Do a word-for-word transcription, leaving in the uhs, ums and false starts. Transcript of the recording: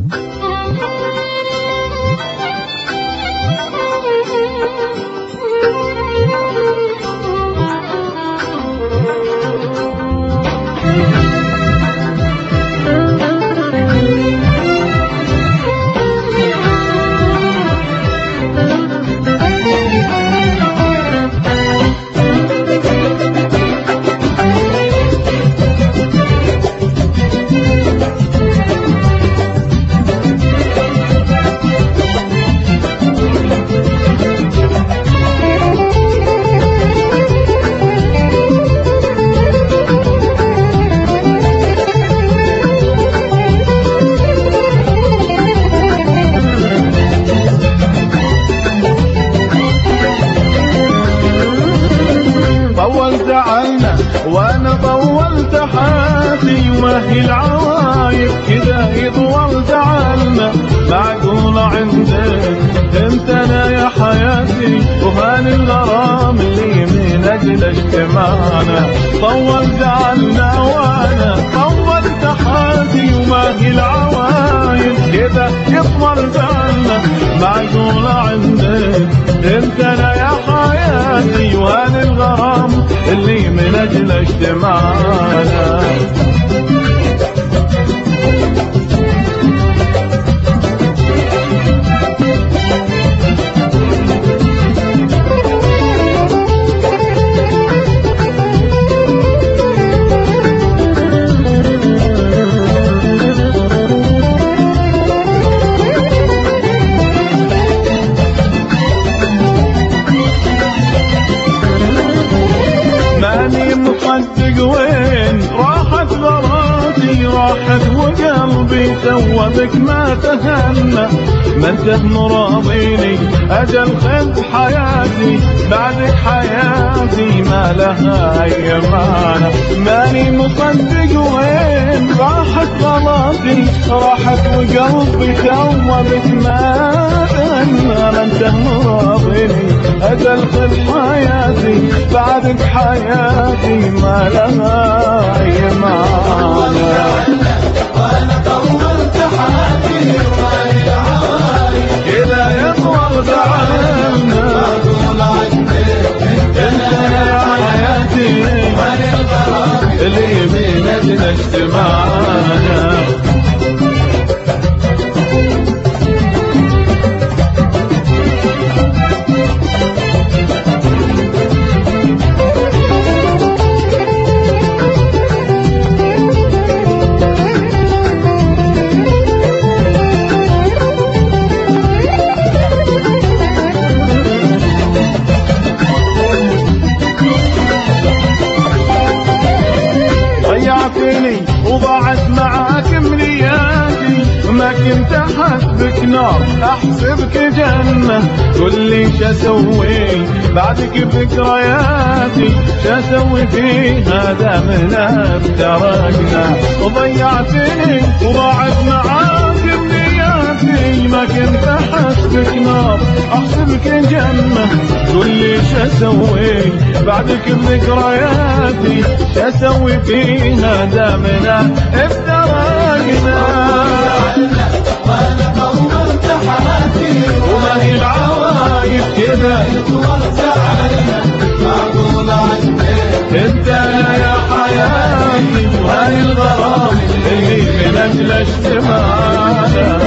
وانا طولت حياتي وما هي العوايب كذا يطول زعلنا. معقولة عندك انت انا يا حياتي وهان الغرام اللي من اجل اجتماعنا. طول زعلنا وانا طولت حياتي وما هي العوايب كذا يطول زعلنا. معقولة عندك انت انا يا حياتي وهان الغرام اللي من اجل اجتماعنا. مصدق وين راحت غراتي راحت وقلبي توبك ما تهنى. ما انت مراضيني اجل خذ حياتي بعدك حياتي ما لها اي معنى. ماني مصدق وين راحت غراتي راحت وقلبي توبك ما تهنى. ما انت مراضيني اجل خذ حياتي بعدك حياتي ما لها اي معنى. وانا طولت حياتي وما هي العوايب كذا يطول زعلنا. معقول عندك انت يا حياتي وهي الغرام اللي من اجل اجتماعنا. ضيعتني وضاعت معاك امنياتي ما كنت احسبك نار احسبك جنة. قل لي شاسوي بعدك بذكرياتي شاسوي فيها دامنا افترقنا. وضيعتني وضاعت معاك امنياتي ما كنت احسبك نار احسبك جنة. قل لي شاسوي بعدك بذكرياتي شاسوي فيها دامنا افترقنا. وانا طولت حياتي وما هي العوايب كذا يطول زعلنا. معقول عندك انت انا يا حياتي وهاي الغرام اللي من اجل اجتماعنا.